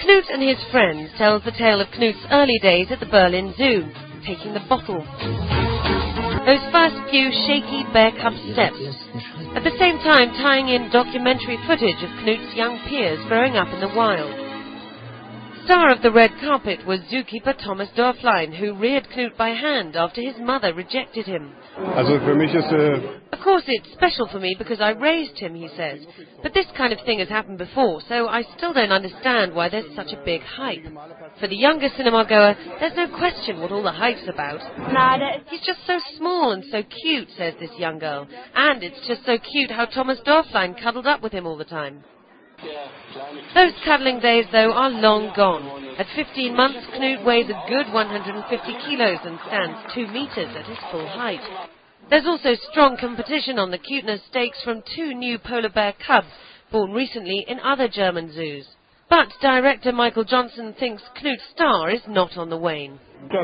Knut and his friends tells the tale of Knut's early days at the Berlin Zoo, taking the bottle. Those first few shaky bear cub steps, at the same time tying in documentary footage of Knut's young peers growing up in the wild. Star of the red carpet was zookeeper Thomas Dörflein, who reared Knut by hand after his mother rejected him. Of course it's special for me because I raised him, he says, but this kind of thing has happened before, so I still don't understand why there's such a big hype. For the younger cinema goer, there's no question what all the hype's about. He's just so small and so cute, says this young girl, and it's just so cute how Thomas Dörflein cuddled up with him all the time. Those cuddling days, though, are long gone. At 15 months, Knut weighs a good 150 kilos and stands 2 meters at his full height. There's also strong competition on the cuteness stakes from 2 new polar bear cubs, born recently in other German zoos. But director Michael Johnson thinks Knut's star is not on the wane.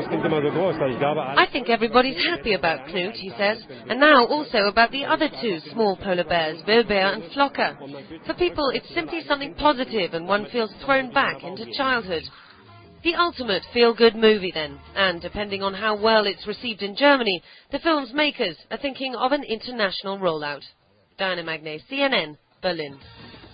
I think everybody's happy about Knut, he says, and now also about the other 2 small polar bears, Wilbert and Flocker. For people, it's simply something positive and one feels thrown back into childhood. The ultimate feel-good movie then, and depending on how well it's received in Germany, the film's makers are thinking of an international rollout. Diana Magne, CNN, Berlin.